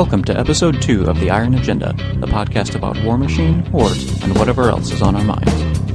Welcome to Episode 2 of The Iron Agenda, the podcast about War Machine, wars, and whatever else is on our minds.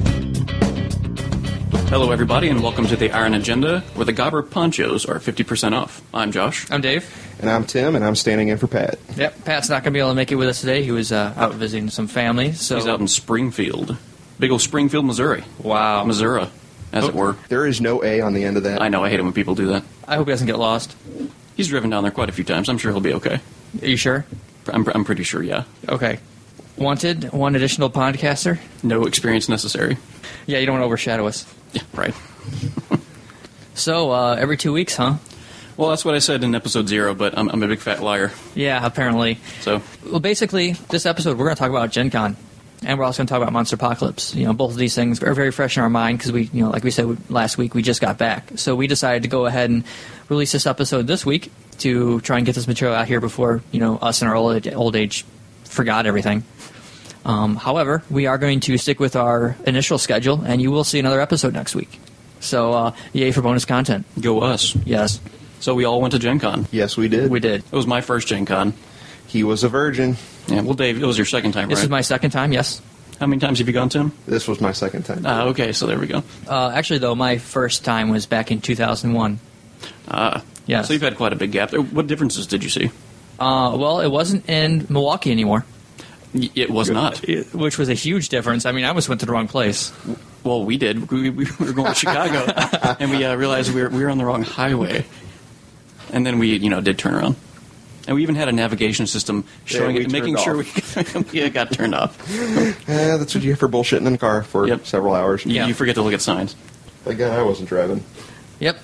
Hello, everybody, and welcome to The Iron Agenda, where the Gobber ponchos are 50% off. I'm Josh. I'm Dave. And I'm Tim, and I'm standing in for Pat. Yep, Pat's not going to be able to make it with us today. He was out visiting some family. So He's out in Springfield. Big old Springfield, Missouri. Wow. Missouri, as it were. There is no A on the end of that. I know, I hate it when people do that. I hope he doesn't get lost. He's driven down there quite a few times. I'm sure he'll be okay. Are you sure? I'm pretty sure, yeah. Okay. Wanted one additional podcaster? No experience necessary. Yeah, you don't want to overshadow us. Yeah, right. So, every 2 weeks, huh? Well, that's what I said in episode 0, but I'm a big fat liar. Yeah, apparently. So, well, basically, this episode we're going to talk about Gen Con. And we're also going to talk about Monster Apocalypse. You know, both of these things are very fresh in our mind because we, you know, like we said last week, we just got back. So we decided to go ahead and release this episode this week to try and get this material out here before, you know, us in our old age forgot everything. However, we are going to stick with our initial schedule, and you will see another episode next week. So, yay for bonus content. go us. Yes. So we all went to Gen Con. Yes, we did. We did. It was my first Gen Con. He was a virgin. Yeah, well, Dave, it was your second time, This right? is my second time, yes. How many times have you gone, Tim? This was my second time. Okay, so there we go. Actually, though, my first time was back in 2001. Yes. So you've had quite a big gap. What differences did you see? Well, it wasn't in Milwaukee anymore. It was not. Which was a huge difference. I mean, I almost went to the wrong place. Well, we did. We were going to Chicago, and we realized we were on the wrong highway. And then we, did turn around. And we even had a navigation system showing it, making sure we got turned off. Yeah, that's what you get for bullshitting in the car for several hours. You forget to look at signs. Thank God I wasn't driving. Yep.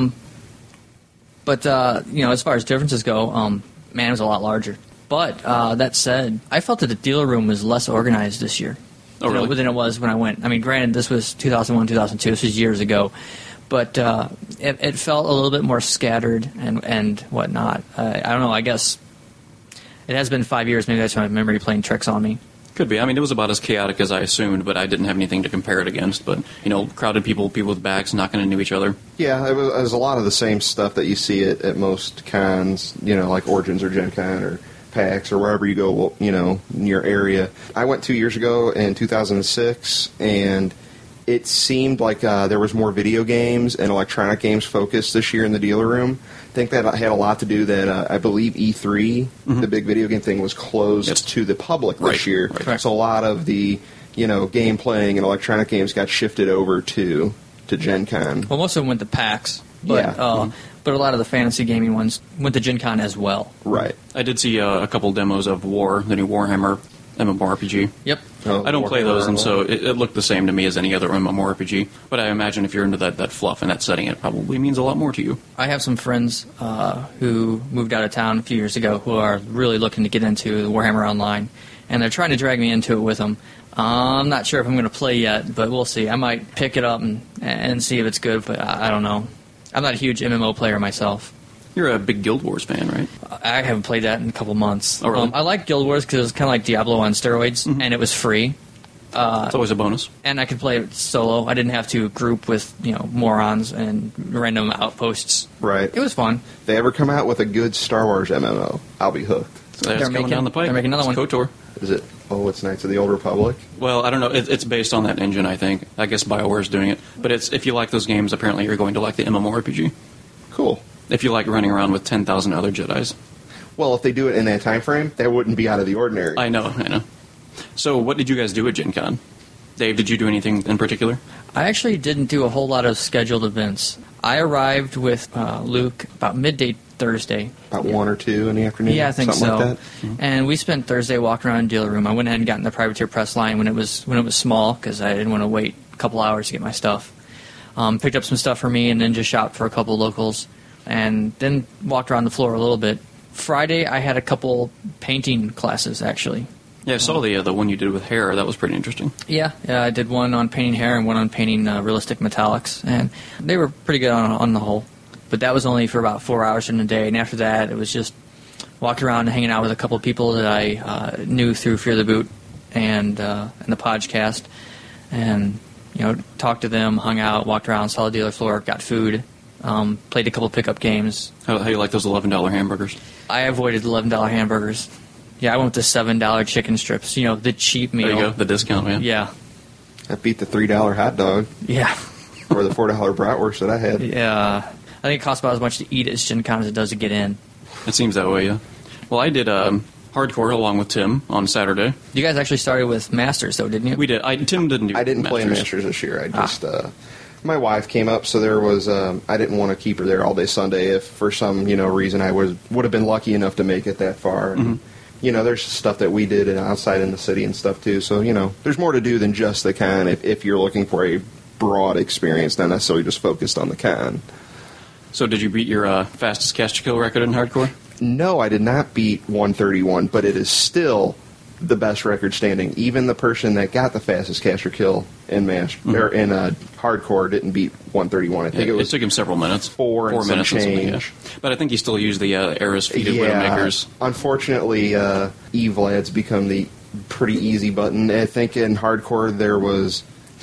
But as far as differences go, man, it was a lot larger. But that said, I felt that the dealer room was less organized this year. Oh, really? Than it was when I went. I mean, granted, this was 2001, 2002. This was years ago. But it felt a little bit more scattered and whatnot. I don't know. I guess it has been 5 years. Maybe that's my memory playing tricks on me. Could be. I mean, it was about as chaotic as I assumed, but I didn't have anything to compare it against. But, crowded people with bags knocking into each other. Yeah, it was a lot of the same stuff that you see at most cons, like Origins or Gen Con or PAX or wherever you go, in your area. I went 2 years ago in 2006, and it seemed like there was more video games and electronic games focused this year in the dealer room. I think that had a lot to do that I believe E3, the big video game thing, was closed to the public this year. Right. So a lot of the game playing and electronic games got shifted over to Gen Con. Well, most of them went to PAX. But, but a lot of the fantasy gaming ones went to Gen Con as well. Right. I did see a couple demos of War, the new Warhammer MMORPG. Yep. I don't play those, and so it looked the same to me as any other MMORPG. But I imagine if you're into that fluff and that setting, it probably means a lot more to you. I have some friends who moved out of town a few years ago who are really looking to get into the Warhammer Online, and they're trying to drag me into it with them. I'm not sure if I'm going to play yet, but we'll see. I might pick it up and see if it's good, but I don't know. I'm not a huge MMO player myself. You're a big Guild Wars fan, right? I haven't played that in a couple months. Oh, really? I like Guild Wars because it was kind of like Diablo on steroids, and it was free. It's always a bonus. And I could play it solo. I didn't have to group with morons and random outposts. Right. It was fun. If they ever come out with a good Star Wars MMO, I'll be hooked. So that's coming down the pipe. They're making another one. KOTOR. Is it? Oh, it's Knights of the Old Republic? Well, I don't know. It's based on that engine, I think. I guess BioWare's doing it. But if you like those games, apparently you're going to like the MMORPG. Cool. If you like running around with 10,000 other Jedis. Well, if they do it in that time frame, that wouldn't be out of the ordinary. I know. So what did you guys do at Gen Con? Dave, did you do anything in particular? I actually didn't do a whole lot of scheduled events. I arrived with Luke about midday Thursday. About 1 or 2 in the afternoon? Yeah, I think something so. Like that? Mm-hmm. And we spent Thursday walking around the dealer room. I went ahead and got in the privateer press line when it was small because I didn't want to wait a couple hours to get my stuff. Picked up some stuff for me and then just shopped for a couple locals. And then walked around the floor a little bit. Friday, I had a couple painting classes, actually. Yeah, I saw the one you did with hair. That was pretty interesting. Yeah, I did one on painting hair and one on painting realistic metallics. And they were pretty good on the whole. But that was only for about 4 hours in a day. And after that, it was just walking around and hanging out with a couple of people that I knew through Fear the Boot and the podcast. And, talked to them, hung out, walked around, saw the dealer floor, got food. Played a couple pickup games. How you like those $11 hamburgers? I avoided $11 hamburgers. Yeah, I went with the $7 chicken strips. You know, the cheap meal. There you go, the discount, man. Yeah. That beat the $3 hot dog Yeah. or the $4 bratwurst that I had. Yeah. I think it costs about as much to eat at Gen Con as it does to get in. It seems that way, yeah. Well, I did hardcore along with Tim on Saturday. You guys actually started with Masters, though, didn't you? We did. Tim didn't do I didn't play in Masters this year. I just my wife came up, so there was I didn't want to keep her there all day Sunday. If for some reason I would have been lucky enough to make it that far. And, there's stuff that we did outside in the city and stuff too. So there's more to do than just the con. If you're looking for a broad experience, not necessarily just focused on the con. So did you beat your fastest cast to kill record in hardcore? No, I did not beat 131, but it is still the best record standing. Even the person that got the fastest caster kill in hardcore didn't beat 131. I think it took him several minutes. 4 minutes and change. But I think he still used the Eris feeded Widowmakers. Unfortunately, Evlad's become the pretty easy button. I think in hardcore there was,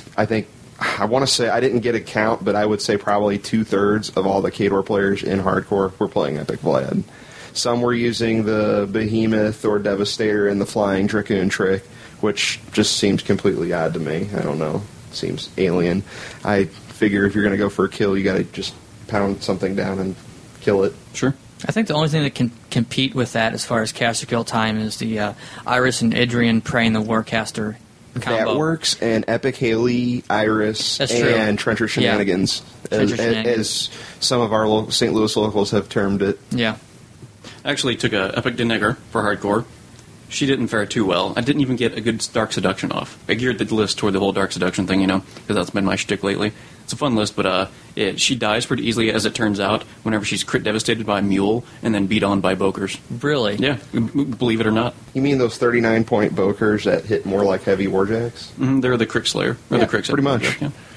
I want to say, I didn't get a count, but I would say probably 2/3 of all the Khador players in hardcore were playing Epic Vlad. Some were using the Behemoth or Devastator and the Flying Dracoon trick, which just seems completely odd to me. I don't know. It seems alien. I figure if you're going to go for a kill, you got to just pound something down and kill it. Sure. I think the only thing that can compete with that as far as caster kill time is the Iris and Idrian praying the Warcaster combo. That works, and Epic Haley, Iris, and Trencher Shenanigans, as some of our St. Louis locals have termed it. Yeah. I actually took a Epic Denegger for hardcore. She didn't fare too well. I didn't even get a good Dark Seduction off. I geared the list toward the whole Dark Seduction thing, because that's been my shtick lately. It's a fun list, but she dies pretty easily, as it turns out, whenever she's crit devastated by a mule and then beat on by Bokers. Really? Yeah, believe it or not. You mean those 39-point Bokers that hit more like heavy Warjacks? Mm-hmm, they're the Crick Slayer. Or the Crick pretty much.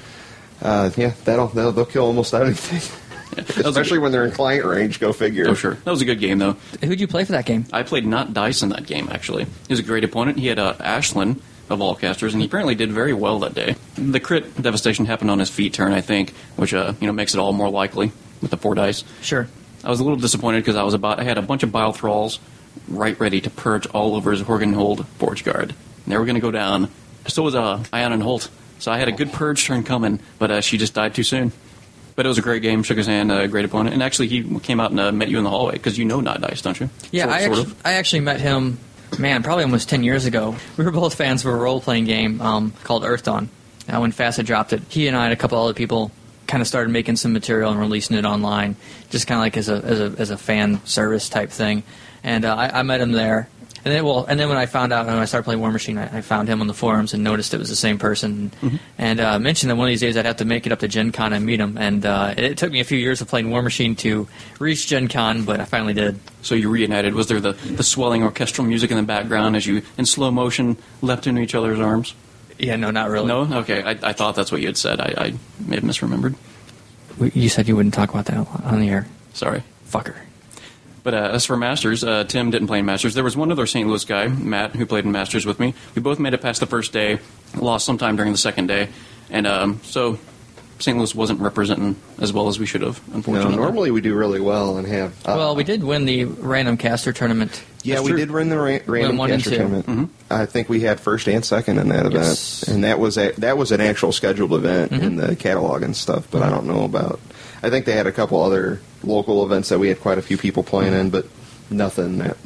They'll kill almost anything. Yeah. Especially when they're in client range, go figure. Oh, sure. That was a good game, though. Who'd you play for that game? I played Not Dice in that game, actually. He was a great opponent. He had Ashlyn, of all casters, and he apparently did very well that day. The crit devastation happened on his feet turn, I think, which makes it all more likely with the 4 dice. Sure. I was a little disappointed because I had a bunch of Bile Thralls right ready to purge all over his Horgenhold Forge Guard. And they were going to go down. So was Ion and Holt. So I had a good purge turn coming, but she just died too soon. But it was a great game, shook his hand, a great opponent. And actually, he came out and met you in the hallway, because you know Not Dice, don't you? Yeah, I actually met him, probably almost 10 years ago. We were both fans of a role-playing game called Earth Dawn. When Facet dropped it, he and I and a couple other people kind of started making some material and releasing it online, just kind of like as a fan service type thing. And I met him there. And then when I found out, when I started playing War Machine, I found him on the forums and noticed it was the same person, and mentioned that one of these days I'd have to make it up to Gen Con and meet him. And it took me a few years of playing War Machine to reach Gen Con, but I finally did. So you reunited. Was there the swelling orchestral music in the background as you, in slow motion, leapt into each other's arms? Yeah, no, not really. No? Okay, I thought that's what you had said. I may have misremembered. You said you wouldn't talk about that on the air. Sorry. Fucker. But as for Masters, Tim didn't play in Masters. There was one other St. Louis guy, Matt, who played in Masters with me. We both made it past the first day, lost sometime during the second day. And so St. Louis wasn't representing as well as we should have, unfortunately. No, normally we do really well and have... well, we did win the random caster tournament. Yeah, we did win the random caster tournament. Mm-hmm. I think we had first and second in that event. And that was an actual scheduled event in the catalog and stuff, but I don't know about... I think they had a couple other local events that we had quite a few people playing in, but nothing that,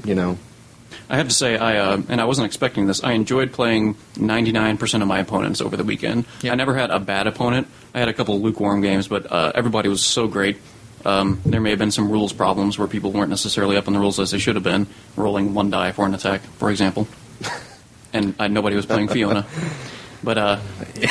I have to say, and I wasn't expecting this, I enjoyed playing 99% of my opponents over the weekend. Yeah. I never had a bad opponent. I had a couple of lukewarm games, but everybody was so great. There may have been some rules problems where people weren't necessarily up on the rules as they should have been, rolling 1 die for an attack, for example. And nobody was playing Fiona. But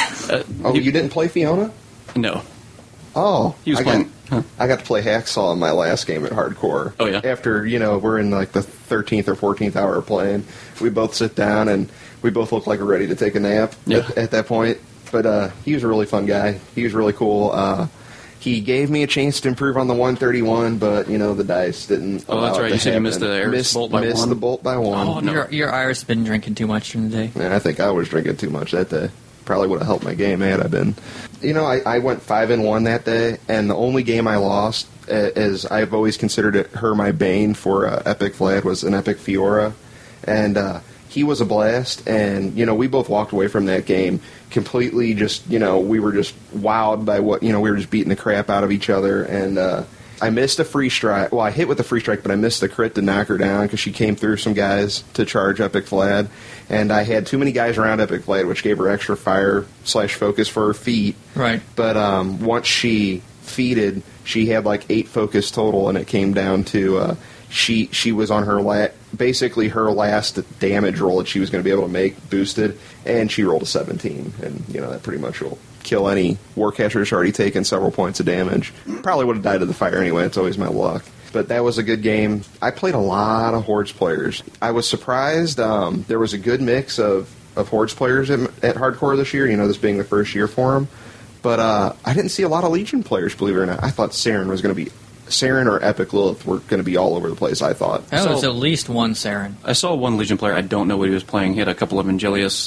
you didn't play Fiona? No. Oh, he was playing. I got to play Hacksaw in my last game at Hardcore. Oh, yeah? After, we're in like the 13th or 14th hour of playing. We both sit down and we both look like we're ready to take a nap at that point. But he was a really fun guy. He was really cool. He gave me a chance to improve on the 131, but, the dice didn't allow that's right. You said you missed the Iris bolt by 1. Missed the bolt by 1. Oh, no. Your Iris has been drinking too much during the day. And I think I was drinking too much that day. probably would have helped my game had I been. I went 5-1 that day, and the only game I lost, as I've always considered her my bane for Epic Vlad, was an Epic Fiora. And he was a blast, and, we both walked away from that game completely just, we were just wowed by what, we were just beating the crap out of each other, and I missed a free strike. Well, I hit with a free strike, but I missed the crit to knock her down because she came through some guys to charge Epic Vlad, and I had too many guys around Epic Vlad, which gave her extra fire/focus for her feat. Right. But once she feated, she had like 8 focus total, and it came down to she was on her basically her last damage roll that she was going to be able to make boosted, and she rolled a 17, and that pretty much will kill any Warcaster who's already taken several points of damage. Probably would have died to the fire anyway. It's always my luck. But that was a good game. I played a lot of Hordes players. I was surprised. There was a good mix of Hordes players at Hardcore this year, this being the first year for them. But I didn't see a lot of Legion players, believe it or not. I thought Saren or Epic Lilith were going to be all over the place, I thought. That was at least one Saren. I saw one Legion player. I don't know what he was playing. He had a couple of Angelius,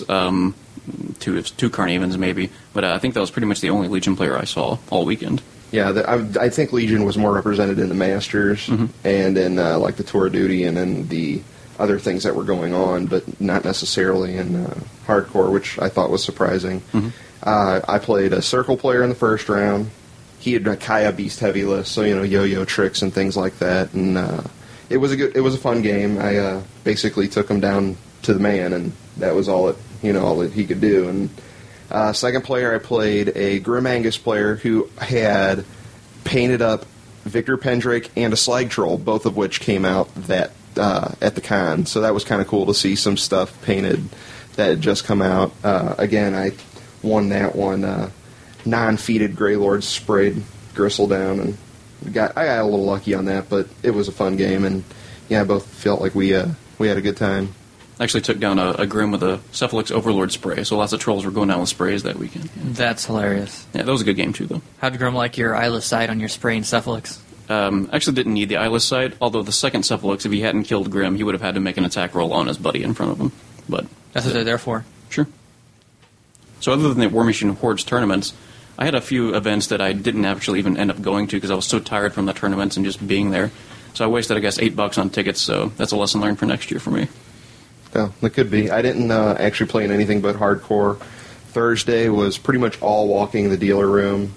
two Carnavens maybe. But I think that was pretty much the only Legion player I saw all weekend. Yeah, I think Legion was more represented in the Masters and in like the Tour of Duty and then the other things that were going on, but not necessarily in Hardcore, which I thought was surprising. I played a Circle player in the first round. He had a Kaya Beast heavy list, so yo-yo tricks and things like that, and it was a fun game. I basically took him down to the man, and that was all that he could do. And second player, I played a Grim Angus player who had painted up Victor Pendrake and a Slag Troll, both of which came out at the con. So that was kind of cool to see some stuff painted that had just come out. Again, I won that one. Non-feated Grey Lords sprayed Gristle down, and I got a little lucky on that, but it was a fun game, and I both felt like we had a good time. I actually took down a Grim with a Cephalix Overlord spray, so lots of trolls were going down with sprays that weekend. That's hilarious. Yeah, that was a good game too, though. How'd Grim like your eyeless sight on your spraying Cephalix? Actually didn't need the eyeless sight, although the second Cephalix, if he hadn't killed Grim, he would have had to make an attack roll on his buddy in front of him. But that's what they're there for. Sure. So other than the War Machine Hordes tournaments, I had a few events that I didn't actually even end up going to because I was so tired from the tournaments and just being there. So I wasted, I guess, $8 on tickets, so that's a lesson learned for next year for me. Oh, that could be. I didn't actually play in anything but Hardcore. Thursday was pretty much all walking the dealer room.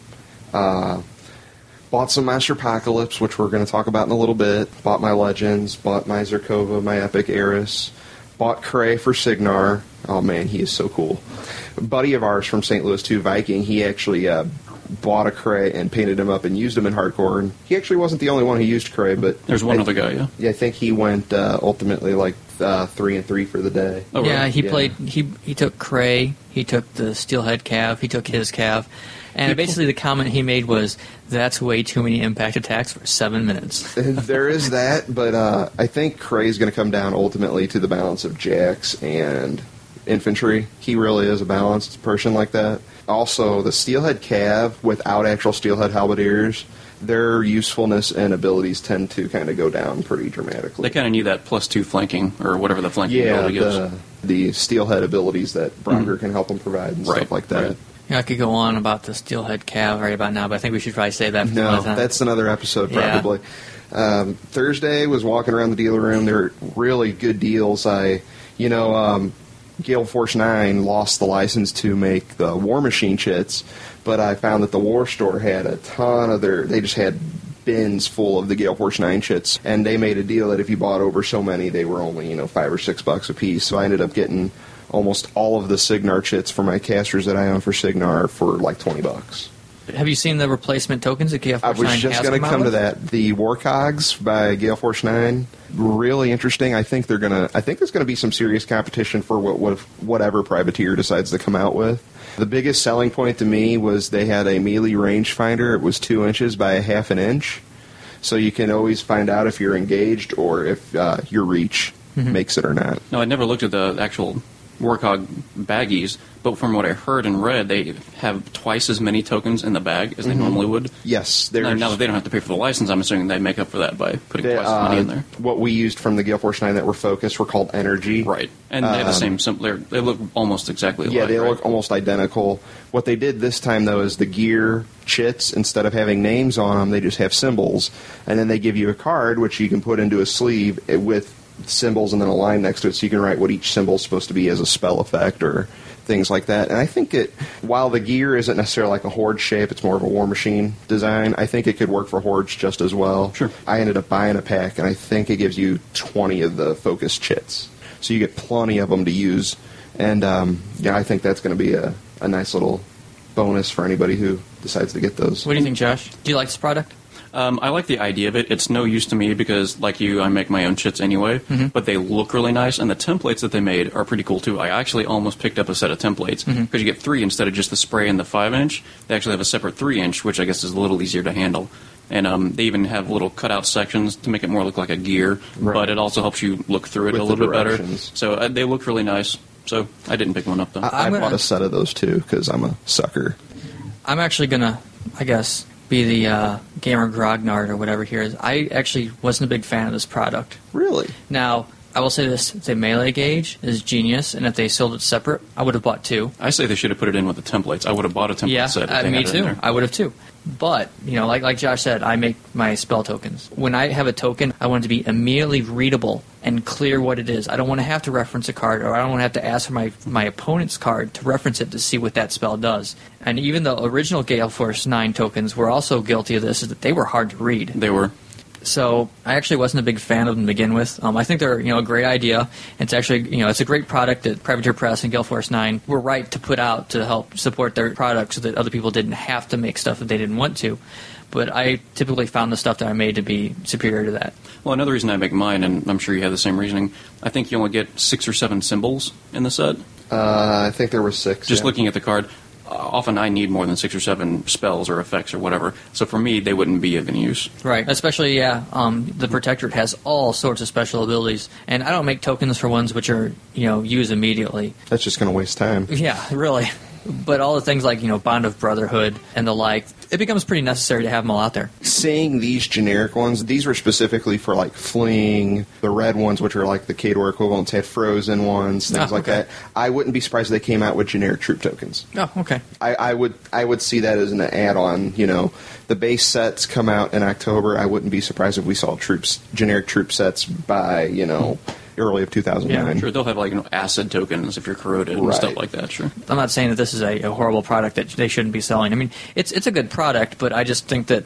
Bought some Master Apocalypse, which we're going to talk about in a little bit. Bought my Legends. Bought my Zerkova, my Epic Eris. Bought Cray for Signar. Oh, man, he is so cool. A buddy of ours from St. Louis 2, Viking, he actually bought a Cray and painted him up and used him in Hardcore. And he actually wasn't the only one who used Cray, but... There's one other guy, yeah? Yeah, I think he went ultimately like 3-3 for the day. Oh, yeah, really? He took Cray, he took the Steelhead Cav, he took his Cav, and basically the comment he made was, that's way too many impact attacks for 7 minutes. There is that, but I think Cray's going to come down ultimately to the balance of Jax and infantry. He really is a balanced person like that. Also, the Steelhead Cav, without actual Steelhead Halberdiers, their usefulness and abilities tend to kind of go down pretty dramatically. They kind of need that +2 flanking, or whatever the flanking ability gives. The Steelhead abilities that Brocker can help them provide and stuff like that. Right. Yeah, I could go on about the Steelhead Cav right about now, but I think we should probably say that for another time. That's another episode, probably. Yeah. Thursday was walking around the dealer room. There were really good deals. Gale Force 9 lost the license to make the War Machine chits, but I found that the War Store had a ton of they just had bins full of the Gale Force 9 chits, and they made a deal that if you bought over so many, they were only, $5 or $6 a piece. So I ended up getting almost all of the Signar chits for my casters that I own for Signar for like $20. Have you seen the replacement tokens that Gale Force 9 has? I was just going to come to that. The Warcogs by Gale Force 9, really interesting. I think there's going to be some serious competition for whatever Privateer decides to come out with. The biggest selling point to me was they had a melee rangefinder. It was 2 inches by 1/2 inch, so you can always find out if you're engaged or if your reach makes it or not. No, I never looked at the actual Warcog baggies, but from what I heard and read, they have twice as many tokens in the bag as they normally would. Yes, Now that they don't have to pay for the license, I'm assuming they make up for that by putting twice as money in there. What we used from the Gale Force 9 that were focused were called Energy. Right, and they have the same symbol. They look almost exactly alike. Yeah, they right? look almost identical. What they did this time, though, is the gear chits, instead of having names on them, they just have symbols. And then they give you a card, which you can put into a sleeve with symbols and then a line next to it, so you can write what each symbol is supposed to be as a spell effect or things like that. And I think while the gear isn't necessarily like a Horde shape, it's more of a War Machine design, I think it could work for Hordes just as well. Sure. I ended up buying a pack, and I think it gives you 20 of the focus chits. So you get plenty of them to use. And, I think that's going to be a nice little bonus for anybody who decides to get those. What do you think, Josh? Do you like this product? I like the idea of it. It's no use to me because, like you, I make my own chits anyway, but they look really nice, and the templates that they made are pretty cool, too. I actually almost picked up a set of templates because you get 3 instead of just the spray and the 5-inch. They actually have a separate 3-inch, which I guess is a little easier to handle. And they even have little cutout sections to make it more look like a gear, but it also helps you look through it With a little the bit better. directions. So they look really nice. So I didn't pick one up, though. I bought a set of those, too, because I'm a sucker. I'm actually going to, I guess, be the gamer grognard or whatever here is. I actually wasn't a big fan of this product. Really? Now, I will say this, the melee gauge is genius, and if they sold it separate, I would have bought 2. I say they should have put it in with the templates. I would have bought a template set. If they me had it in too. there. I would have too. But, like Josh said, I make my spell tokens. When I have a token, I want it to be immediately readable and clear what it is. I don't want to have to reference a card, or I don't want to have to ask for my opponent's card to reference it to see what that spell does. And even the original Gale Force 9 tokens were also guilty of this, is that they were hard to read. They were. So I actually wasn't a big fan of them to begin with. I think they're a great idea. It's actually it's a great product that Privateer Press and Gale Force 9 were right to put out to help support their product so that other people didn't have to make stuff that they didn't want to. But I typically found the stuff that I made to be superior to that. Well, another reason I make mine, and I'm sure you have the same reasoning, I think you only get 6 or 7 symbols in the set. I think there were 6. Just looking at the card, often I need more than 6 or 7 spells or effects or whatever. So for me, they wouldn't be of any use. Right. Especially, the Protectorate has all sorts of special abilities. And I don't make tokens for ones which are, used immediately. That's just going to waste time. Yeah, really. But all the things like, Bond of Brotherhood and the like, it becomes pretty necessary to have them all out there. Seeing these generic ones, these were specifically for like fleeing. The red ones, which are like the Khador equivalents, had frozen ones, things like that. I wouldn't be surprised if they came out with generic troop tokens. Oh, okay. I would see that as an add-on. The base sets come out in October. I wouldn't be surprised if we saw generic troop sets by early of 2009. Yeah, sure. They'll have acid tokens if you're corroded and stuff like that. Sure. I'm not saying that this is a horrible product that they shouldn't be selling. I mean, it's a good product, but I just think that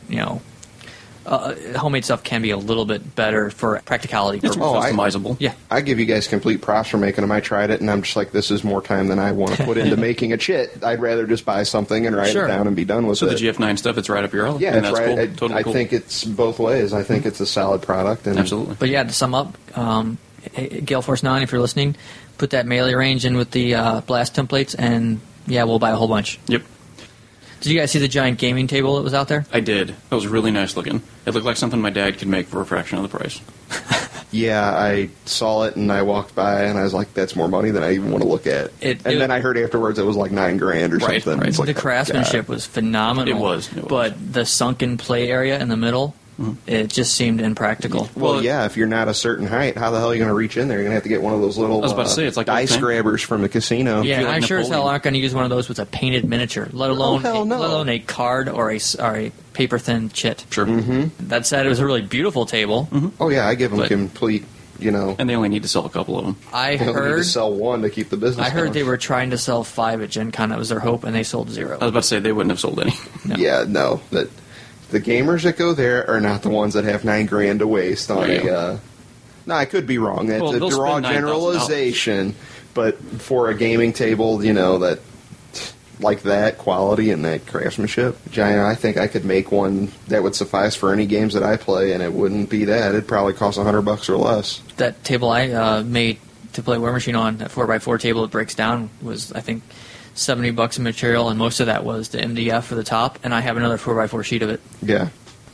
homemade stuff can be a little bit better for practicality It's purposes. more customizable. Yeah. I give you guys complete props for making them. I tried it, and I'm just like, this is more time than I want to put into making a chit. I'd rather just buy something and write it down and be done with so it. So the GF9 stuff, it's right up your alley. Yeah, and it's that's right. cool. Totally cool. I think it's both ways. I think it's a solid product. And absolutely. But yeah, to sum up, Gale Force 9, if you're listening, put that melee range in with the blast templates, and we'll buy a whole bunch. Yep. Did you guys see the giant gaming table that was out there? I did. That was really nice looking. It looked like something my dad could make for a fraction of the price. Yeah, I saw it and I walked by and I was like, "That's more money than I even want to look at." Then I heard afterwards it was like $9,000 or something. Right. It's like, the craftsmanship was phenomenal. It was. But the sunken play area in the middle, it just seemed impractical. Well, yeah, if you're not a certain height, how the hell are you going to reach in there? You're going to have to get one of those little I was about to say, it's like dice grabbers from the casino. Yeah, like I sure as hell Napoleon. aren't going to use one of those with a painted miniature, let alone hell no. let alone a card or a paper thin chit. Sure. Mm-hmm. That said, it was a really beautiful table. Oh yeah, I give them But- complete. And they only need to sell a couple of them. I They only need to heard sell one to keep the business. I heard going. they were trying to sell 5 at Gen Con. That was their hope, and they sold 0. I was about to say they wouldn't have sold any. No. Yeah, no. That the gamers that go there are not the ones that have $9,000 to waste on a. No, I could be wrong. That's Well, a they'll raw spend $9,000. generalization, but for a gaming table, that like that quality and that craftsmanship, Giant, I think I could make one that would suffice for any games that I play, and it wouldn't be that. It'd probably cost $100 or less. That table I made to play War Machine on, that 4x4 table that breaks down, was, I think, $70 in material, and most of that was the MDF for the top, and I have another 4x4 sheet of it. Yeah.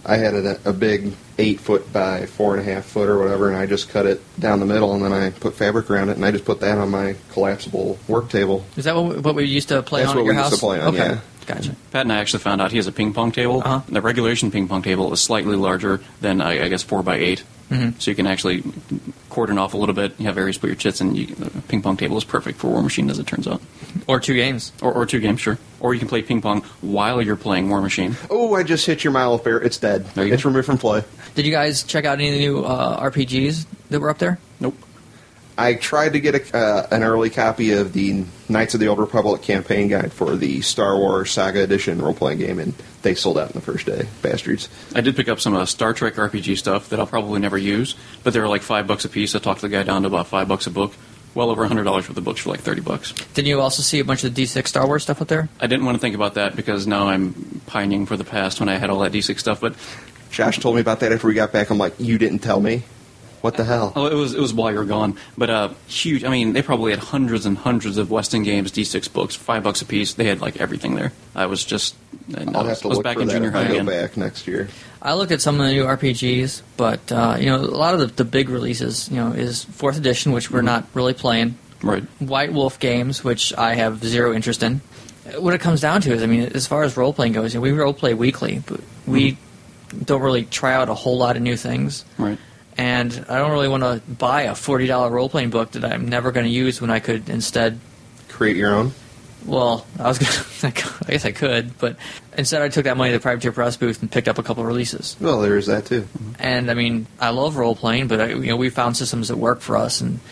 I had a big 8 foot by 4.5 foot or whatever, and I just cut it down the middle, and then I put fabric around it, and I just put that on my collapsible work table. Is that what we used to play That's on at your house? That's what we used to play on, okay. yeah. Gotcha. Pat and I actually found out he has a ping pong table. Uh-huh. The regulation ping pong table is slightly larger than, I guess, 4x8. Mm-hmm. So you can actually cordon off a little bit. You have areas to put your chits, and the ping pong table is perfect for War Machine, as it turns out. Or 2 games. Or 2 games, sure. Or you can play ping pong while you're playing War Machine. Oh, I just hit your Mile of Bear. It's dead. It's go. removed from play. Did you guys check out any of the new RPGs that were up there? Nope. I tried to get an early copy of the Knights of the Old Republic campaign guide for the Star Wars Saga Edition role-playing game, and they sold out in the first day. Bastards. I did pick up some Star Trek RPG stuff that I'll probably never use, but they were like $5 a piece. I talked the guy down to about $5 a book. Well over $100 worth of books for like $30. Didn't you also see a bunch of the D6 Star Wars stuff up there? I didn't want to think about that because now I'm pining for the past when I had all that D6 stuff, but Josh told me about that after we got back. I'm like, you didn't tell me? What the hell? oh, it was while you were gone. But huge. I mean, they probably had hundreds and hundreds of Weston Games D6 books, $5 a piece. They had like everything there. I was just. I'll have to I was look back for in that junior if high I go again. back next year. I looked at some of the new RPGs, but a lot of the big releases, is 4th edition, which we're not really playing. Right. White Wolf games, which I have zero interest in. What it comes down to is, as far as role-playing goes, we role-play weekly, but we don't really try out a whole lot of new things. Right. And I don't really want to buy a $40 role-playing book that I'm never going to use when I could instead... Create your own? Well, I guess I could, but instead I took that money to the Privateer Press booth and picked up a couple releases. Well, there is that, too. And, I love role-playing, but, we found systems that work for us, and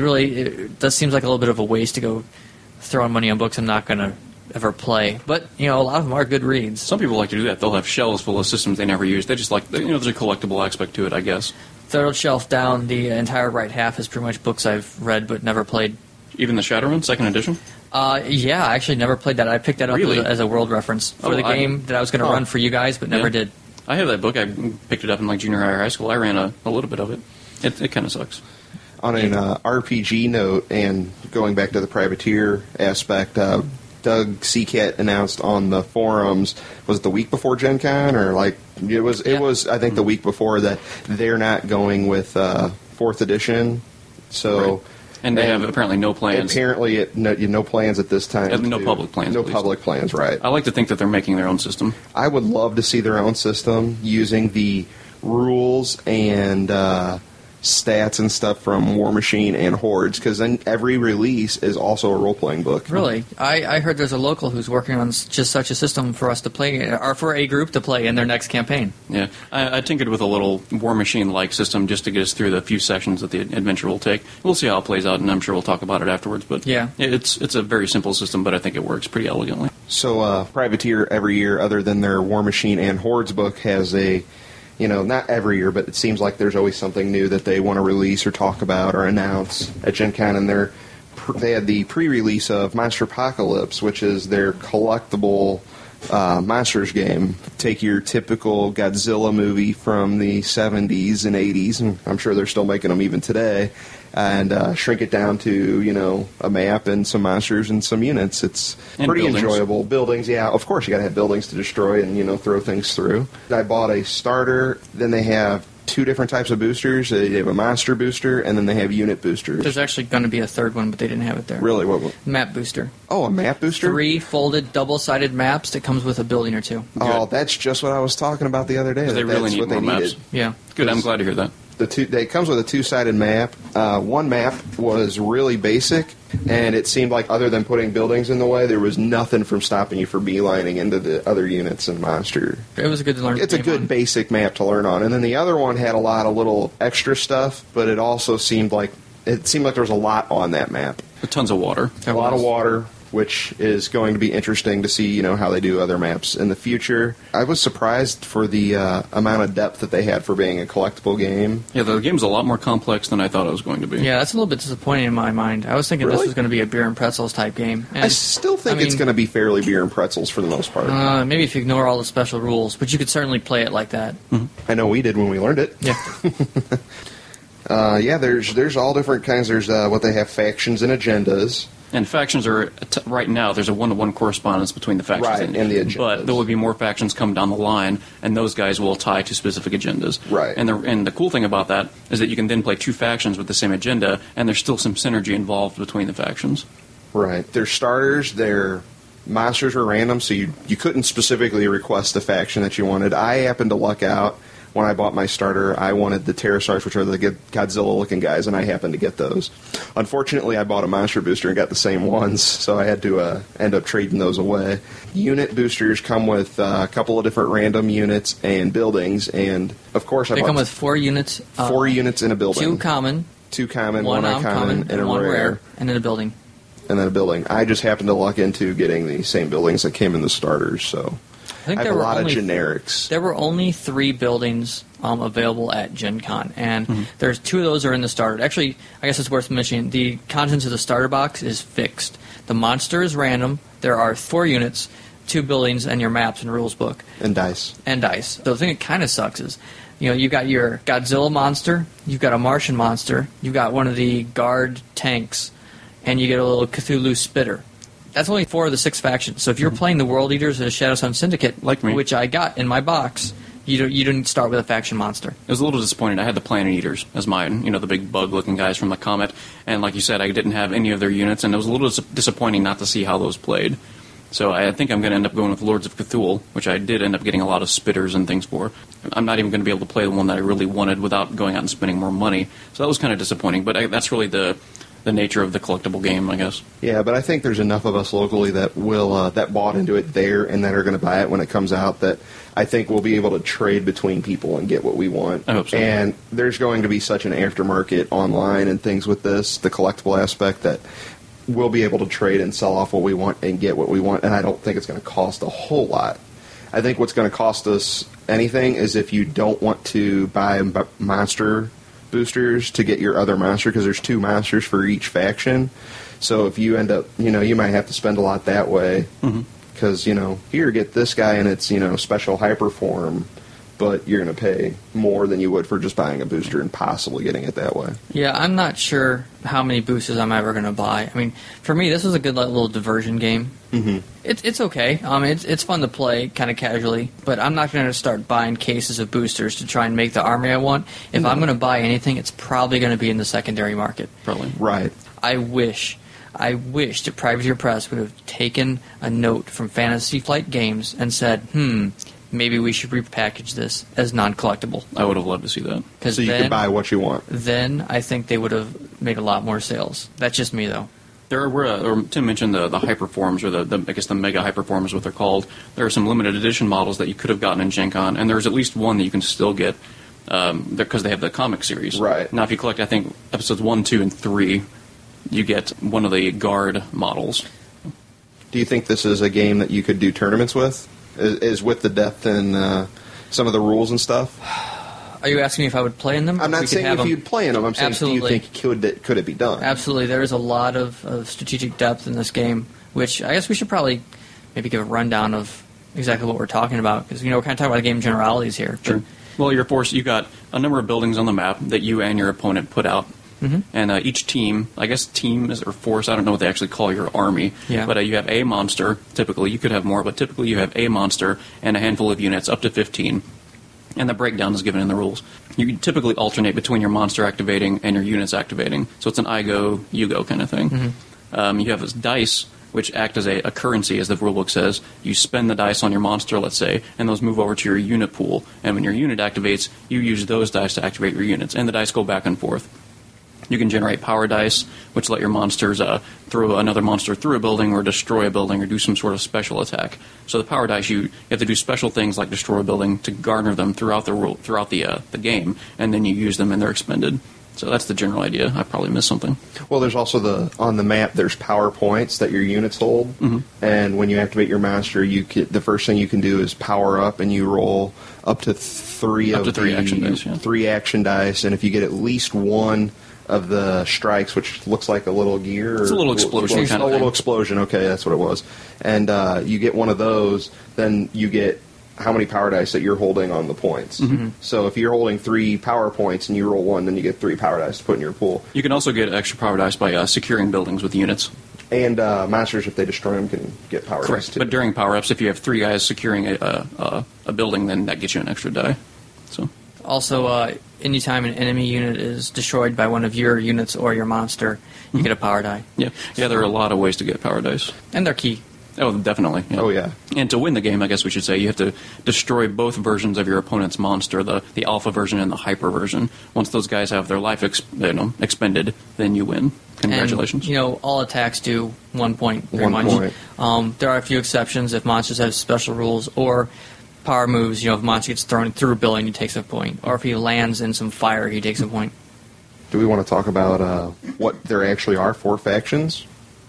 that seems like a little bit of a waste to go throwing money on books I'm not going to ever play. But, a lot of them are good reads. Some people like to do that. They'll have shelves full of systems they never use. They just like, there's a collectible aspect to it, I guess. Third shelf down, the entire right half is pretty much books I've read but never played. Even the Shadowrun, 2nd edition? Yeah, I actually never played that. I picked that up Really? as a world reference for the game that I was going to run for you guys, but never did. I have that book. I picked it up in like junior high or high school. I ran a little bit of it. It kind of sucks. On an RPG note, and going back to the Privateer aspect, Doug Seacat announced on the forums, was it the week before Gen Con, or it was I think the week before, that they're not going with 4th edition. So Right. And they have apparently no plans. Apparently, no plans at this time. No public plans, No at least. public plans, right. I like to think that they're making their own system. I would love to see their own system using the rules and stats and stuff from War Machine and Hordes, because then every release is also a role-playing book. Really? I heard there's a local who's working on just such a system for us to play, or for a group to play in their next campaign. Yeah, I tinkered with a little War Machine-like system just to get us through the few sessions that the adventure will take. We'll see how it plays out, and I'm sure we'll talk about it afterwards. But yeah, it's a very simple system, but I think it works pretty elegantly. So Privateer every year, other than their War Machine and Hordes book, has a, not every year, but it seems like there's always something new that they want to release or talk about or announce at Gen Con. And they had the pre-release of Monster Apocalypse, which is their collectible monsters game. Take your typical Godzilla movie from the 70s and 80s, and I'm sure they're still making them even today, and shrink it down to, a map and some monsters and some units. It's pretty enjoyable. Buildings, yeah, of course you got to have buildings to destroy and, throw things through. I bought a starter. Then they have 2 different types of boosters. They have a monster booster, and then they have unit boosters. There's actually going to be a third one, but they didn't have it there. Really? What? Map booster. Oh, a map booster? 3 folded, double-sided maps that comes with a building or 2. Oh, that's just what I was talking about the other day. They really need more maps. Yeah. Good, I'm glad to hear that. It comes with a 2-sided map. One map was really basic, and it seemed like other than putting buildings in the way, there was nothing from stopping you from beelining into the other units and monster. It was a good to learn. It's a good basic map to learn on. And then the other one had a lot of little extra stuff, but it also seemed like there was a lot on that map. Tons of water. A lot of water, which is going to be interesting to see, how they do other maps in the future. I was surprised for the amount of depth that they had for being a collectible game. Yeah, the game's a lot more complex than I thought it was going to be. Yeah, that's a little bit disappointing in my mind. I was thinking Really? this was going to be a beer and pretzels type game. And, I still think it's going to be fairly beer and pretzels for the most part. Maybe if you ignore all the special rules, but you could certainly play it like that. I know we did when we learned it. Yeah. There's all different kinds. There's what they have, factions and agendas. And factions are, right now, there's a 1-to-1 correspondence between the factions. Right, and the agendas. But there will be more factions come down the line, and those guys will tie to specific agendas. Right. And the cool thing about that is that you can then play two factions with the same agenda, and there's still some synergy involved between the factions. Right. Their starters, their monsters were random, so you couldn't specifically request the faction that you wanted. I happened to luck out. When I bought my starter, I wanted the Pterosaurs, which are the Godzilla-looking guys, and I happened to get those. Unfortunately, I bought a monster booster and got the same ones, so I had to end up trading those away. Unit boosters come with a couple of different random units and buildings, and of course, they come with 4 units. 4 units in a building. 2 common, 1 uncommon, and 1 a rare, and then a building. And then a building. I just happened to luck into getting the same buildings that came in the starters, so I think I there have a were lot only, of generics. There were only 3 buildings available at Gen Con, and there's 2 of those are in the starter. Actually, I guess it's worth mentioning, the contents of the starter box is fixed. The monster is random. There are 4 units, 2 buildings, and your maps and rules book. And dice. So the thing that kind of sucks is, you've got your Godzilla monster, you've got a Martian monster, you've got one of the guard tanks, and you get a little Cthulhu spitter. That's only 4 of the 6 factions. So if you're playing the World Eaters or the Shadow Sun Syndicate, like me, which I got in my box, you didn't start with a faction monster. It was a little disappointing. I had the Planet Eaters as mine, the big bug-looking guys from the Comet. And like you said, I didn't have any of their units, and it was a little disappointing not to see how those played. So I think I'm going to end up going with Lords of Cthulhu, which I did end up getting a lot of spitters and things for. I'm not even going to be able to play the one that I really wanted without going out and spending more money. So that was kind of disappointing, but that's really the nature of the collectible game, I guess. Yeah, but I think there's enough of us locally that will that bought into it there and that are going to buy it when it comes out that I think we'll be able to trade between people and get what we want. I hope so. And there's going to be such an aftermarket online and things with this, the collectible aspect, that we'll be able to trade and sell off what we want and get what we want, and I don't think it's going to cost a whole lot. I think what's going to cost us anything is if you don't want to buy monster boosters to get your other monster, because there's 2 monsters for each faction. So if you end up, you might have to spend a lot that way. Because, here, get this guy and it's, special hyper form, but you're going to pay more than you would for just buying a booster and possibly getting it that way. Yeah, I'm not sure how many boosters I'm ever going to buy. I mean, for me, this was a good little diversion game. It's okay. It's fun to play kind of casually, but I'm not going to start buying cases of boosters to try and make the army I want. If I'm going to buy anything, it's probably going to be in the secondary market. Probably. Right. I wish that Privateer Press would have taken a note from Fantasy Flight Games and said, maybe we should repackage this as non-collectible. I would have loved to see that. So you could buy what you want. Then I think they would have made a lot more sales. That's just me, though. There were, Tim mentioned the hyperforms, or I guess the mega hyperforms, what they're called. There are some limited edition models that you could have gotten in Gen Con, and there's at least one that you can still get because they have the comic series. Right. Now, if you collect, I think, episodes 1, 2, and 3, you get one of the guard models. Do you think this is a game that you could do tournaments with? Is with the depth and some of the rules and stuff? Are you asking me if I would play in them? I'm not saying if you'd play in them. I'm saying, Absolutely. Do you think could it be done? Absolutely. There is a lot of strategic depth in this game, which I guess we should probably maybe give a rundown of exactly what we're talking about, because we're kind of talking about the game generalities here. Sure. Well, you're forced. You got a number of buildings on the map that you and your opponent put out. And each team, I guess team or force, I don't know what they actually call your army, but you have a monster, typically. You could have more, but typically you have a monster and a handful of units, up to 15. And the breakdown is given in the rules. You typically alternate between your monster activating and your units activating. So it's an I go, you go kind of thing. You have this dice, which act as a currency, as the rulebook says. You spend the dice on your monster, let's say, and those move over to your unit pool. And when your unit activates, you use those dice to activate your units. And the dice go back and forth. You can generate power dice, which let your monsters throw another monster through a building or destroy a building or do some sort of special attack. So the power dice, you have to do special things like destroy a building to garner them throughout the game, and then you use them and they're expended. So that's the general idea. I probably missed something. Well, there's also on the map, there's power points that your units hold, and when you activate your monster, the first thing you can do is power up, and you roll up to three action dice, 3 action dice, and if you get at least one of the strikes, which looks like a little gear. It's a little explosion kind of thing. Little explosion, okay, that's what it was. And you get one of those, then you get how many power dice that you're holding on the points. So if you're holding 3 power points and you roll 1, then you get 3 power dice to put in your pool. You can also get extra power dice by securing buildings with units. And monsters, if they destroy them, can get power dice Correct. too. But during power-ups, if you have 3 guys securing a building, then that gets you an extra die. So Also, anytime an enemy unit is destroyed by one of your units or your monster, you get a power die. yeah, there are a lot of ways to get power dice. And they're key. Oh, definitely. Yeah. Oh, yeah. And to win the game, I guess we should say, you have to destroy both versions of your opponent's monster, the alpha version and the hyper version. Once those guys have their life expended, then you win. Congratulations. And, all attacks do 1 point, pretty 1 much. point. There are a few exceptions if monsters have special rules or power moves. If a monster gets thrown through a building, he takes a point. Or if he lands in some fire, he takes a point. Do we want to talk about what there actually are 4 factions?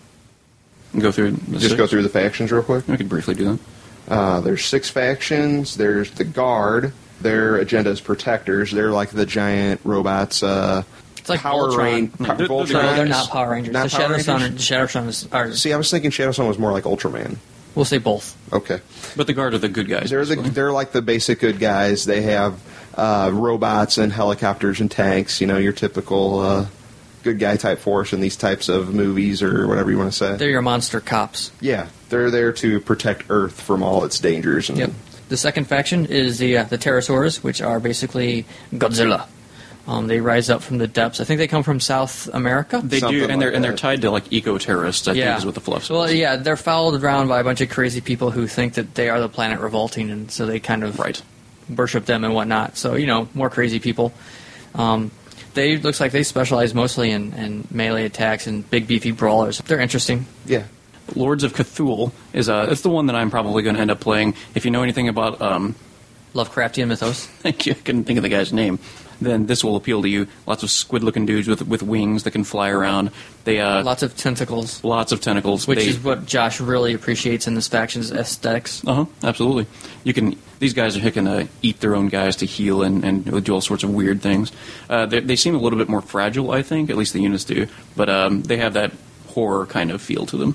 Go through Go through the factions real quick. We could briefly do that. There's 6 factions. There's the Guard. Their agenda is protectors. They're like the giant robots. It's like Power Voltron. Voltrons. No, they're not Power Rangers. Not the Power Shadow Rangers? Sun are. See, I was thinking Shadow Sun was more like Ultraman. We'll say both. Okay. But the Guard are the good guys. They're like the basic good guys. They have robots and helicopters and tanks. Your typical good guy type force in these types of movies or whatever you want to say. They're your monster cops. Yeah, they're there to protect Earth from all its dangers. And Yep. The second faction is the Pterosaurs, which are basically Godzilla. They rise up from the depths. I think they come from South America. They Something do, and like they're that. tied to like eco-terrorists. I think is what the fluff says. Well, yeah, they're followed around by a bunch of crazy people who think that they are the planet revolting, and so they kind of Right. worship them and whatnot. So more crazy people. They looks like they specialize mostly in melee attacks and big beefy brawlers. They're interesting. Yeah. Lords of Cthulhu is it's the one that I'm probably going to end up playing. If you know anything about Lovecraftian mythos. thank you, I couldn't think of the guy's name. Then this will appeal to you. Lots of squid-looking dudes with wings that can fly around. They Lots of tentacles. lots of tentacles. Which is what Josh really appreciates in this faction's aesthetics. Absolutely. These guys are going to eat their own guys to heal and do all sorts of weird things. They seem a little bit more fragile, I think. At least the units do. But they have that horror kind of feel to them.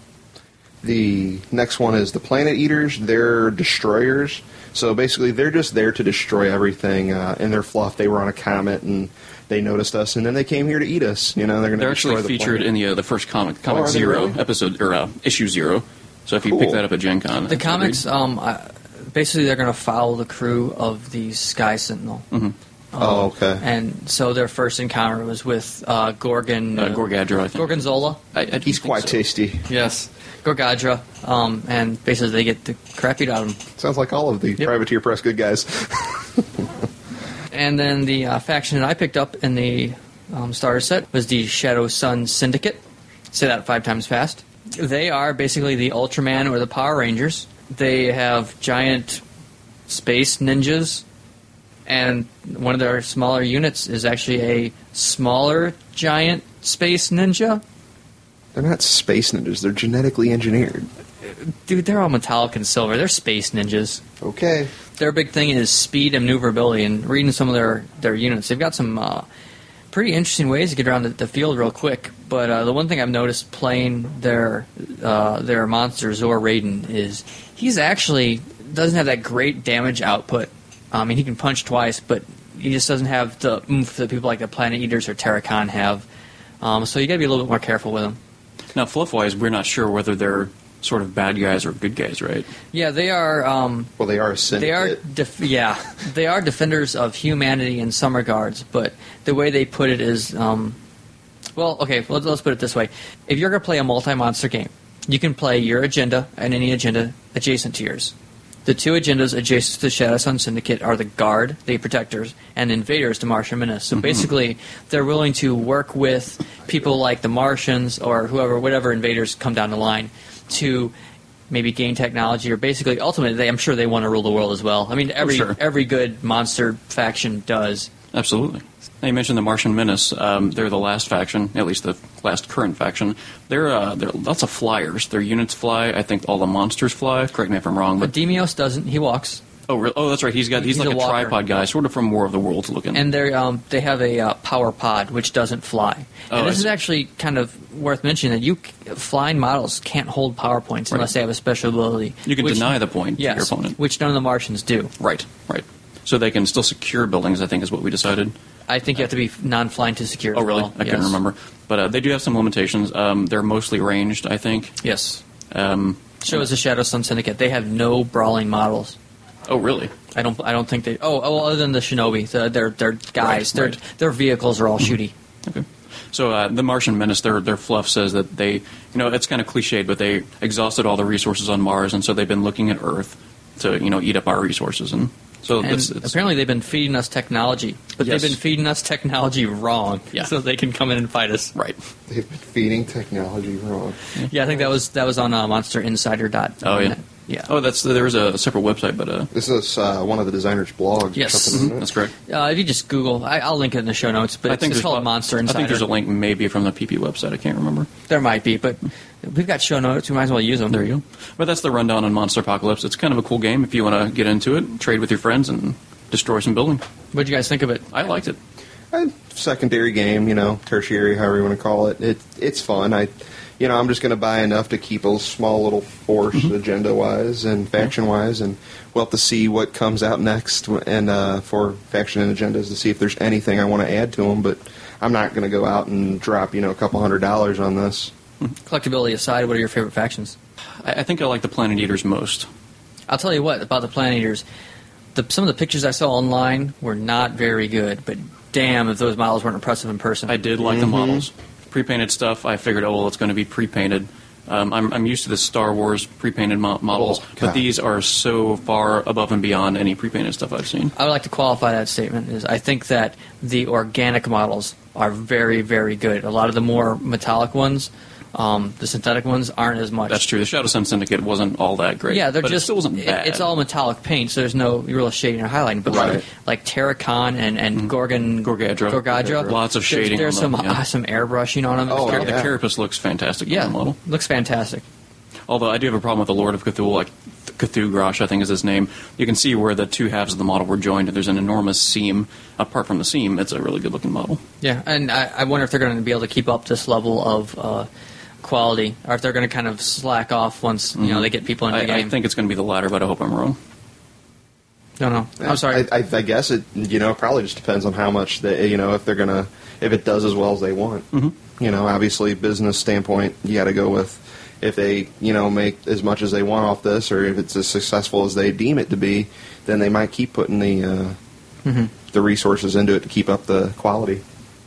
The next one is the Planet Eaters. They're destroyers. So basically, they're just there to destroy everything in their fluff. They were on a comet and they noticed us, and then they came here to eat us. They're going to They're destroy actually the featured planet. in the first comic are they Zero really? episode or issue 0. So if you pick Cool. that up at Gen Con, The that's comics, agreed. basically, they're going to follow the crew of the Sky Sentinel. Mm-hmm. Oh, okay. And so their first encounter was with Gorgon. Gorgadra, I think. Gorgonzola. I don't He's think quite so. tasty. Yes. Gorgadra. And basically they get the crap beat out of them. Sounds like all of the Privateer Press good guys. And then the faction that I picked up in the starter set was the Shadow Sun Syndicate. Say that 5 times fast. They are basically the Ultraman or the Power Rangers. They have giant space ninjas, and one of their smaller units is actually a smaller giant space ninja. They're not space ninjas. They're genetically engineered. Dude, they're all metallic and silver. They're space ninjas. Okay. Their big thing is speed and maneuverability, and reading some of their units, they've got some pretty interesting ways to get around the field real quick. But the one thing I've noticed playing their monster, Zor Raiden, is he's actually doesn't have that great damage output. I mean, he can punch twice, but he just doesn't have the oomph that people like the Planet Eaters or Terracon have. So you got to be a little bit more careful with him. Now, fluff-wise, we're not sure whether they're sort of bad guys or good guys, right? Yeah, they are. Well, they are a syndicate. They are defenders of humanity in some regards, but the way they put it is, let's put it this way: if you're going to play a multi-monster game, you can play your agenda and any agenda adjacent to yours. The 2 agendas adjacent to the Shadow Sun Syndicate are the Guard, the Protectors, and Invaders, the Martian Menace. So basically, they're willing to work with people like the Martians or whatever invaders come down the line to maybe gain technology, or basically, ultimately, I'm sure they want to rule the world as well. I mean, every good monster faction does. Absolutely. Now, you mentioned the Martian Menace. They're the last faction, at least the last current faction. They're lots of flyers. Their units fly. I think all the monsters fly. Correct me if I'm wrong. But Demios doesn't. He walks. Oh, really? Oh, that's right. He's like a a walker. tripod guy, sort of from War of the Worlds looking. And they have a power pod, which doesn't fly. Oh, And this I is see. actually kind of worth mentioning, that flying models can't hold power points unless they have a special ability. You can deny the point to yes, your opponent. which none of the Martians do. Right. so they can still secure buildings, I think is what we decided. I think you have to be non-flying to secure. Oh, really? Well. I couldn't remember. But they do have some limitations. They're mostly ranged, I think. Yes. So is the Shadow Sun Syndicate. They have no brawling models. Oh, really? I don't think they. Other than the Shinobi, they're guys. Right. Their vehicles are all shooty. Okay. So the Martian Menace, their fluff says that they, it's kind of cliched, but they exhausted all the resources on Mars, and so they've been looking at Earth to, eat up our resources, and so it's apparently they've been feeding us technology, but Yes. they've been feeding us technology wrong, Yeah. so they can come in and fight us. right. They've been feeding technology wrong. Yeah, I think that was on MonsterInsider.net. Oh, yeah. Yeah. Oh, there is a separate website, but This is one of the designer's blogs. or Yes. something, isn't it? that's correct. If you just Google, I'll link it in the show notes, but it's called Monster Insider. I think there's a link maybe from the PP website. I can't remember. There might be, but we've got show notes. We might as well use them. There you go. But that's the rundown on Monster Apocalypse. It's kind of a cool game if you want to get into it, trade with your friends, and destroy some building. What did you guys think of it? I liked it. Secondary game, tertiary, however you want to call it. It's fun. I'm just going to buy enough to keep a small little force agenda-wise and faction-wise, and we'll have to see what comes out next and for faction and agendas to see if there's anything I want to add to them, but I'm not going to go out and drop, a couple $100 on this. Collectability aside, what are your favorite factions? I think I like the Planet Eaters most. I'll tell you what about the Planet Eaters. Some of the pictures I saw online were not very good, but damn if those models weren't impressive in person. I did like the models. Pre-painted stuff, I figured, it's going to be pre-painted. I'm used to the Star Wars pre-painted models, but these are so far above and beyond any pre-painted stuff I've seen. I would like to qualify that statement. I think that the organic models are very, very good. A lot of the more metallic ones, the synthetic ones, aren't as much. That's true. The Shadow Sun Syndicate wasn't all that great. Yeah, but it still wasn't bad. It's all metallic paint, so there's no real shading or highlighting. But Right. like Terracon and Gorgadra, Lots of shading There's on them, some airbrushing on them. Oh, The yeah. Carapace looks fantastic Yeah, on the model. looks fantastic. Although I do have a problem with the Lord of Cthulhu, like Cthulhu, I think is his name. You can see where the two halves of the model were joined, and there's an enormous seam. Apart from the seam, it's a really good-looking model. Yeah, and I wonder if they're going to be able to keep up this level of quality, or if they're going to kind of slack off once they get people into the game. I think it's going to be the latter, but I hope I'm wrong. Don't know. I'm sorry. I guess it, probably just depends on how much they, if it does as well as they want. Mm-hmm. Obviously, business standpoint, you got to go with if they, make as much as they want off this, or if it's as successful as they deem it to be, then they might keep putting the resources into it to keep up the quality.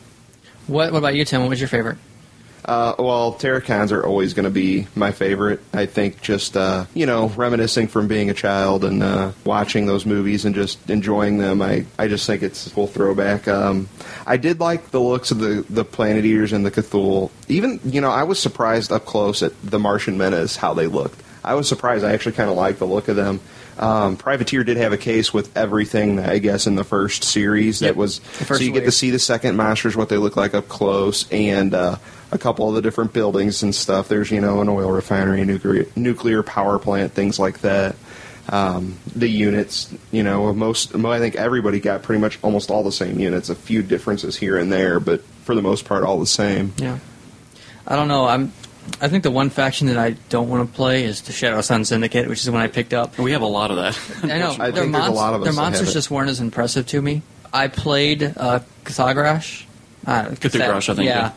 What about you, Tim? What was your favorite? Well, Terracons are always going to be my favorite. I think just, reminiscing from being a child and watching those movies and just enjoying them, I just think it's a full throwback. I did like the looks of the Planet Eaters and the Cthulhu. Even, I was surprised up close at the Martian Menace, how they looked. I was surprised. I actually kind of liked the look of them. Privateer did have a case with everything, I guess, in the first series. Yep. That was So you get to see the second monsters, what they look like up close, and a couple of the different buildings and stuff. There's, an oil refinery, nuclear power plant, things like that. The units, I think everybody got pretty much almost all the same units. A few differences here and there, but for the most part, all the same. Yeah. I don't know. I think the one faction that I don't want to play is the Shadow Sun Syndicate, which is the one I picked up. We have a lot of that. I know. I think there's a lot of us their that have monsters it. just weren't as impressive to me. I played Cthulhu Cthulhu, I think. Yeah.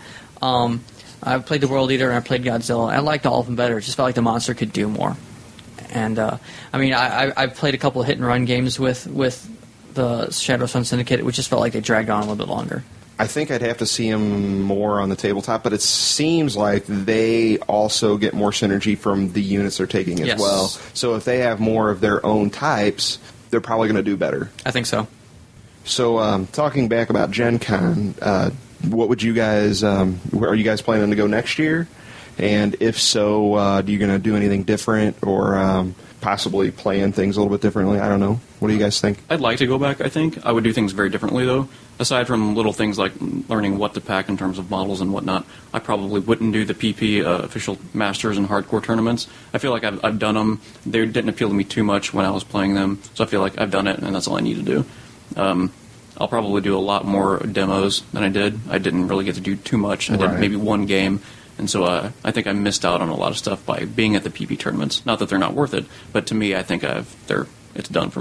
I played the World Eater and I played Godzilla. I liked all of them better. It just felt like the monster could do more. And I played a couple of hit and run games with the Shadow Sun Syndicate, which just felt like they dragged on a little bit longer. I think I'd have to see them more on the tabletop, but it seems like they also get more synergy from the units they're taking as Yes. well. So if they have more of their own types, they're probably going to do better. I think so. So talking back about Gen Con, what would you guys, are you guys planning to go next year? And if so, are you going to do anything different or possibly plan things a little bit differently? I don't know. What do you guys think? I'd like to go back, I think. I would do things very differently, though. Aside from little things like learning what to pack in terms of models and whatnot, I probably wouldn't do the PP official Masters and Hardcore tournaments. I feel like I've done them. They didn't appeal to me too much when I was playing them, so I feel like I've done it, and that's all I need to do. I'll probably do a lot more demos than I did. I didn't really get to do too much. I did Right. maybe one game, and so I think I missed out on a lot of stuff by being at the PP tournaments. Not that they're not worth it, but to me, I think it's done for me.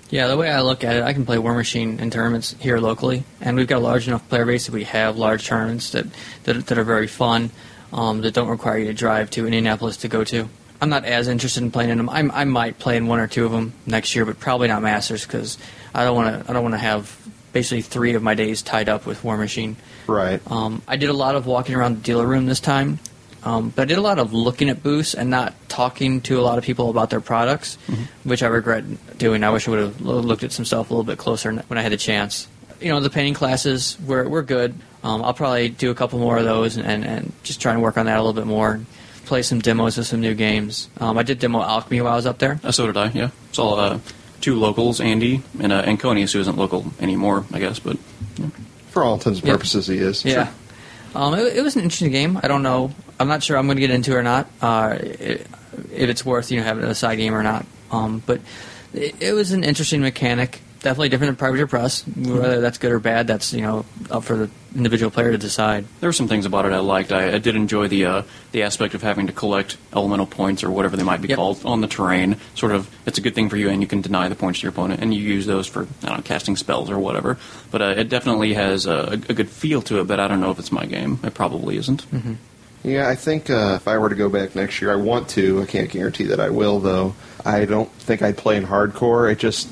Yeah, the way I look at it, I can play War Machine in tournaments here locally, and we've got a large enough player base that we have large tournaments that are very fun, that don't require you to drive to Indianapolis to go to. I'm not as interested in playing in them. I might play in one or two of them next year, but probably not Masters because I don't want to have basically 3 of my days tied up with War Machine. Right. I did a lot of walking around the dealer room this time, but I did a lot of looking at booths and not talking to a lot of people about their products, which I regret doing. I wish I would have looked at some stuff a little bit closer when I had the chance. The painting classes were good. I'll probably do a couple more of those and just try and work on that a little bit more. Play some demos of some new games. I did demo Alchemy while I was up there. So did I, yeah. Saw 2 locals, Andy and Conius, who isn't local anymore, I guess, but... Yeah. For all intents and purposes, he is. Yeah. Sure. It was an interesting game. I don't know. I'm not sure I'm going to get into it or not, if it's worth having a side game or not. But it was an interesting mechanic. Definitely different than Privateer Press. Whether that's good or bad, that's up for the individual player to decide. There were some things about it I liked. I did enjoy the aspect of having to collect elemental points or whatever they might be called on the terrain. Sort of, it's a good thing for you, and you can deny the points to your opponent, and you use those for casting spells or whatever. But it definitely has a good feel to it. But I don't know if it's my game. It probably isn't. Mm-hmm. Yeah, I think if I were to go back next year, I want to. I can't guarantee that I will, though. I don't think I'd play in hardcore.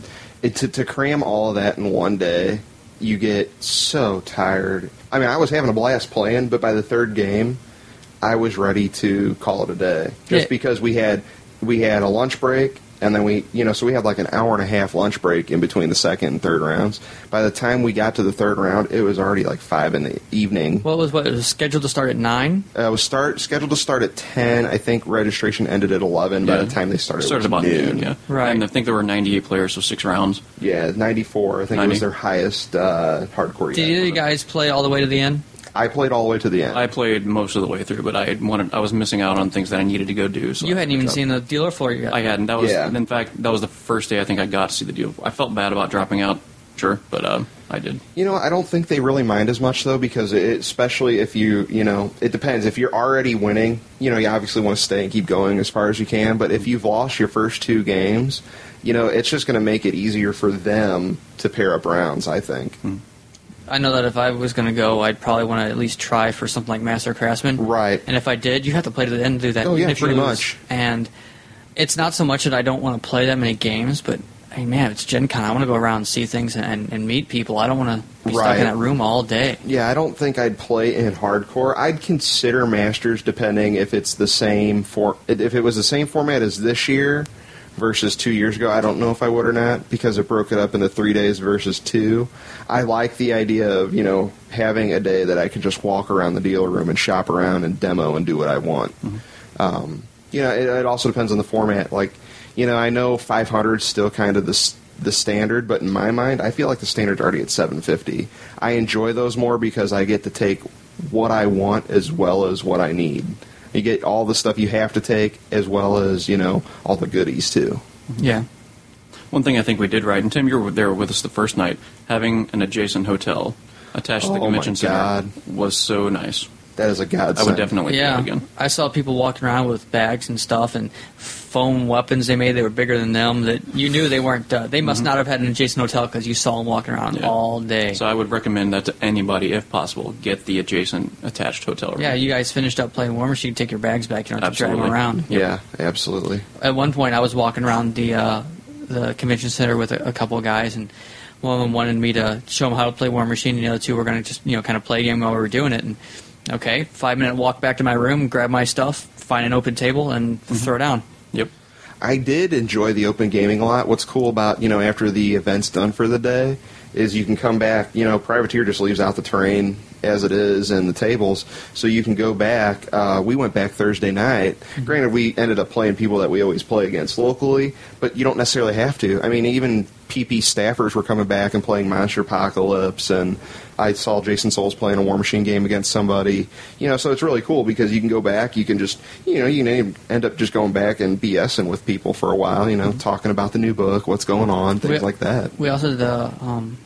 To cram all of that in one day, you get so tired. I mean, I was having a blast playing, but by the third game, I was ready to call it a day. Just because we had a lunch break, and then so we had like an hour and a half lunch break in between the second and third rounds. By the time we got to the third round, it was already like 5 in the evening. Well, it was scheduled to start at 9? It was scheduled to start at 10. I think registration ended at 11 by the time they started. Started about noon, yeah. Right. And I think there were 98 players, so 6 rounds. Yeah, 94. I think 90. It was their highest hardcore. Did either of you guys play all the way to the end? I played all the way to the end. I played most of the way through, but I was missing out on things that I needed to go do. So you hadn't even seen the dealer floor yet. I hadn't. In fact, that was the first day I think I got to see the dealer. I felt bad about dropping out, sure, but I did. I don't think they really mind as much, though, because especially if it depends. If you're already winning, you obviously want to stay and keep going as far as you can, but if you've lost your first 2 games, it's just going to make it easier for them to pair up rounds, I think. I know that if I was going to go, I'd probably want to at least try for something like Master Craftsman. Right. And if I did, you have to play to the end to do that. Oh, yeah, if pretty you lose. much. And it's not so much that I don't want to play that many games, but, hey, man, it's Gen Con. I want to go around and see things and meet people. I don't want to be stuck in that room all day. Yeah, I don't think I'd play in hardcore. I'd consider Masters depending if it's the same if it was the same format as this year versus 2 years ago. I don't know if I would or not because it broke it up into 3 days versus 2. I like the idea of, having a day that I could just walk around the dealer room and shop around and demo and do what I want. Mm-hmm. It also depends on the format. Like, I know 500 is still kind of the standard, but in my mind, I feel like the standard's already at 750. I enjoy those more because I get to take what I want as well as what I need. You get all the stuff you have to take as well as, all the goodies, too. Yeah. One thing I think we did right, and Tim, you were there with us the first night, having an adjacent hotel attached to the convention center was so nice. That is a godsend. I would definitely do that again. I saw people walking around with bags and stuff and foam weapons they made. They were bigger than them. That you knew they weren't. They must not have had an adjacent hotel because you saw them walking around all day. So I would recommend that to anybody, if possible. Get the adjacent attached hotel room. Yeah, you guys finished up playing War Machine. You take your bags back. You don't have to drag them around. Yeah, absolutely. At one point, I was walking around the convention center with a couple of guys, and one of them wanted me to show them how to play War Machine, and the other two were going to just kind of play a game while we were doing it. And okay, 5-minute walk back to my room, grab my stuff, find an open table, and throw down. Yep. I did enjoy the open gaming a lot. What's cool about, after the event's done for the day is you can come back, Privateer just leaves out the terrain as it is and the tables, so you can go back. We went back Thursday night. Granted, we ended up playing people that we always play against locally, but you don't necessarily have to. I mean, even PP staffers were coming back and playing Monster Apocalypse, and I saw Jason Souls playing a War Machine game against somebody. So it's really cool because you can go back, you can just, you can end up just going back and BSing with people for a while, talking about the new book, what's going on, things like that. We also did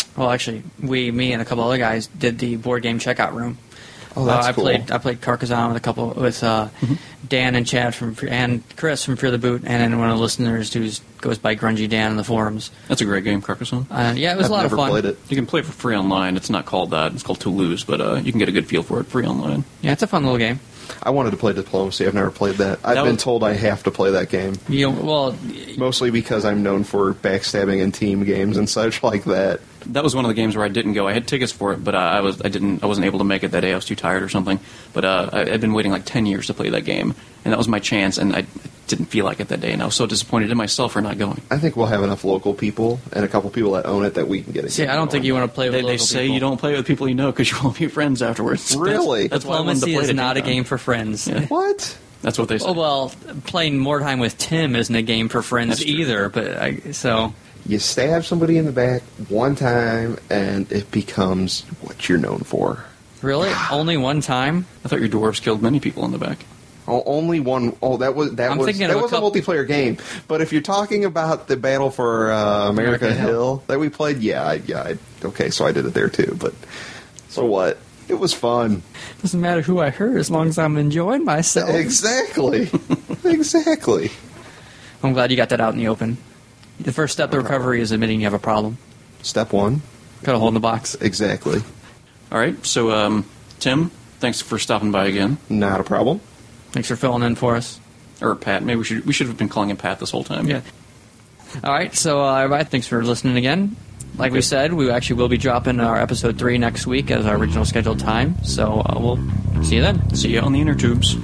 me and a couple other guys did the board game checkout room. Oh, that's cool. I played Carcassonne with Dan and Chad and Chris from Fear the Boot, and then one of the listeners who goes by Grungy Dan in the forums. That's a great game, Carcassonne. Yeah, it was a lot of fun. I've never played it. You can play it for free online. It's not called that. It's called Toulouse, but you can get a good feel for it free online. Yeah, it's a fun little game. I wanted to play Diplomacy. I've never played that. I've been told I have to play that game. Mostly because I'm known for backstabbing in team games and such like that. That was one of the games where I didn't go. I had tickets for it, but I wasn't able to make it that day. I was too tired or something. But I'd been waiting like 10 years to play that game, and that was my chance. And I didn't feel like it that day, and I was so disappointed in myself for not going. I think we'll have enough local people and a couple people that own it that we can get it. See, I don't think you want to play with local people. They say you don't play with people you know because you won't be friends afterwards. Really? That's why I wanted to Diplomacy play is it not a game for friends. Yeah. What? That's what they say. Oh, well, playing more time with Tim isn't a game for friends either. But you stab somebody in the back one time, and it becomes what you're known for. Really? Only one time? I thought your dwarves killed many people in the back. Oh, only one. Oh, that was a multiplayer game. But if you're talking about the Battle for America Hill that we played, okay, so I did it there too. But so what? It was fun. Doesn't matter who I hurt as long as I'm enjoying myself. Exactly. Exactly. I'm glad you got that out in the open. The first step to recovery is admitting you have a problem. Step one. Cut a hole in the box. Exactly. All right, so Tim, thanks for stopping by again. Not a problem. Thanks for filling in for us. Or Pat. Maybe we should have been calling him Pat this whole time. Yeah. All right, so everybody, thanks for listening again. Like we said, we actually will be dropping our episode 3 next week as our original scheduled time. So we'll see you then. See you on the inner tubes.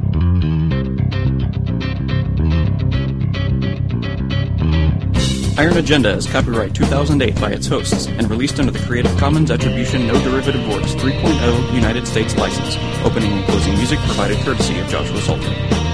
Iron Agenda is copyright 2008 by its hosts and released under the Creative Commons Attribution No Derivative Works 3.0 United States license. Opening and closing music provided courtesy of Joshua Sultan.